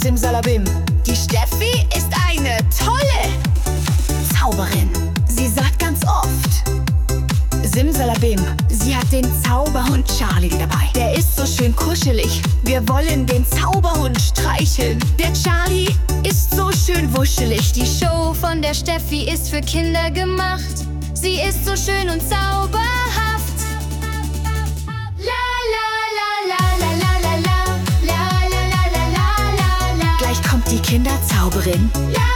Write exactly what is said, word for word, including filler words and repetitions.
Simsalabim. Die Steffi ist eine tolle Zauberin. Sie sagt ganz oft Simsalabim. Sie hat den Zauberhund Charlie dabei. Der ist so schön kuschelig. Wir wollen den Zauberhund streicheln. Der Charlie ist so schön wuschelig. Die Show von der Steffi ist für Kinder gemacht. Sie ist so schön und zauberhaft. La la la la la la la la la la la la la la. Gleich kommt die Kinderzauberin. La